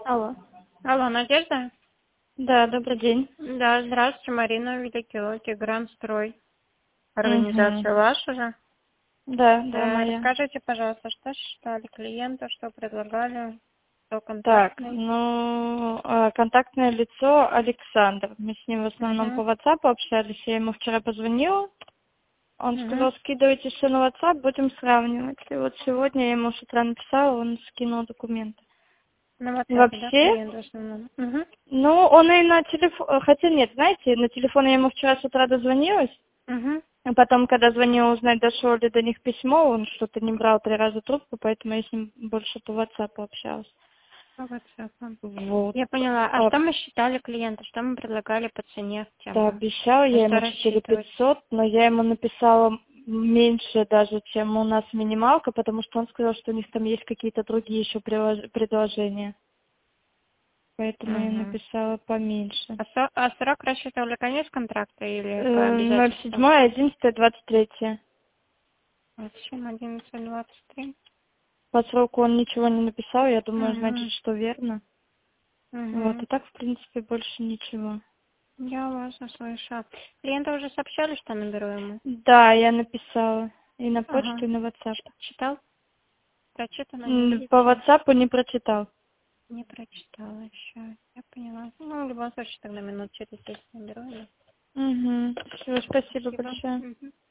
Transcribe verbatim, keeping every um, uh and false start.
Алло. Алло, Надежда? Да, добрый день. Да, здравствуйте, Марина, Великий Луки, Гранд Строй. Угу. Организация ваша же? Да, да, Э, моя. расскажите, пожалуйста, что считали клиента, что предлагали, кто Так, контактный? ну, а, контактное лицо Александр. Мы с ним в основном по Угу. WhatsApp общались. Я ему вчера позвонила. Он Угу. сказал, скидывайте все на WhatsApp, будем сравнивать. И вот сегодня я ему с утра написала, он скинул документы. На WhatsApp, да, Вообще, клиент в основном? Угу. ну, он и на телефон, хотя нет, знаете, на телефон я ему вчера с утра дозвонилась. Угу. А потом, когда звонила узнать, дошло ли до них письмо, он что-то не брал три раза трубку, поэтому я с ним больше по WhatsApp общалась. По WhatsApp. Вот. Я поняла. А А, что мы считали клиента? Что мы предлагали по цене в да, тему? обещала На я что ему четыре рассчитывать? пятьсот, но я ему написала меньше даже, чем у нас минималка, потому что он сказал, что у них там есть какие-то другие еще прилож- предложения. Поэтому я Угу. написала поменьше. А, со- а срок рассчитывали конец контракта или по ноль обязательствам? седьмое, одиннадцатое, двадцать третье. Зачем одиннадцать двадцать три? По сроку он ничего не написал, я думаю, значит, Угу. что верно. Вот, и Угу. так, в принципе, больше ничего. Я вас услышала. Клиенты уже сообщали, что наберу ему? Да, я написала и на почту, Ага. и на WhatsApp. Ч- Читал? Прочитано, не М, По видите? WhatsApp не прочитал. Не прочитала еще. Я поняла. Ну, в любом случае, тогда минут через десять наберу его. Угу. Все, спасибо Спасибо. большое. Мгм.